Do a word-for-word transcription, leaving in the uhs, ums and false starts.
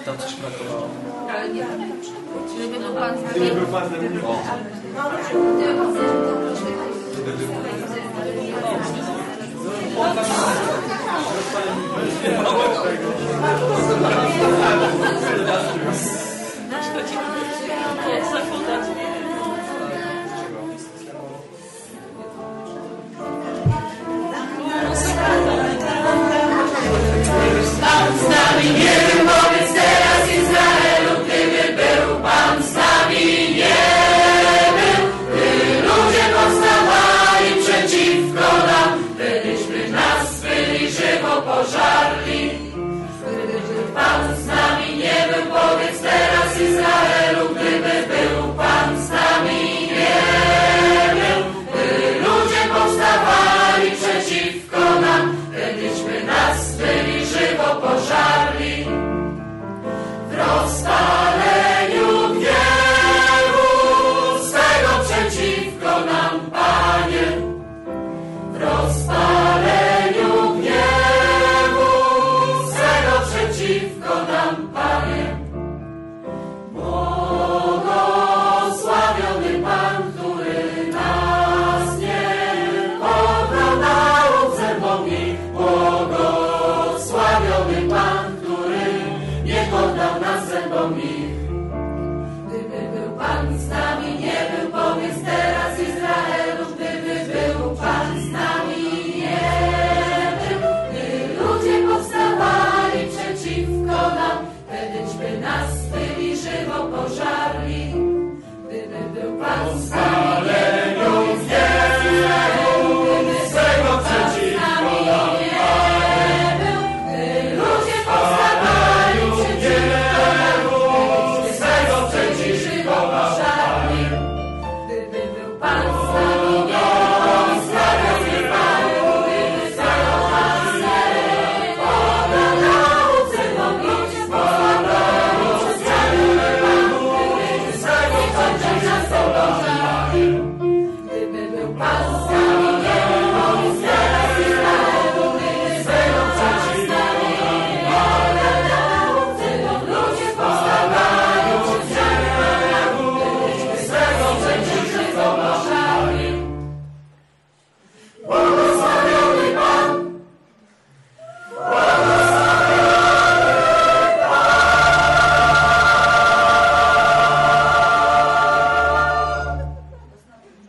tam coś brakowało. Ale nie wiem, żeby był Pan z nami. Gdyby był Pan z nami. O. Pan z nami, nie był, powiedz teraz Izraelu, gdyby był Pan z nami, nie był. Gdy ludzie powstawali przeciwko nam, wtedyśmy nas byli żywo pożarli. Gdyby był Pan z nami, nie był, powiedz teraz Izraelu, gdyby był Pan z nami, nie był. Gdy ludzie powstawali przeciwko nam, wtedyśmy nas byli żywo pożarli. W rozpaleniu gniewu swego przeciwko nam, Panie. W rozpaleniu gniewu swego przeciwko nam, Panie. Błogosławiony Pan, który nas nie poddał nauk zębom ich. Błogosławiony Pan, który nie poddał nas zębom ich. Gdyby był Pan z nami, nie był, powiedz teraz Izraelu, gdyby był Pan z nami, nie był. Gdy ludzie powstawali przeciwko nam, wtedyśmy nas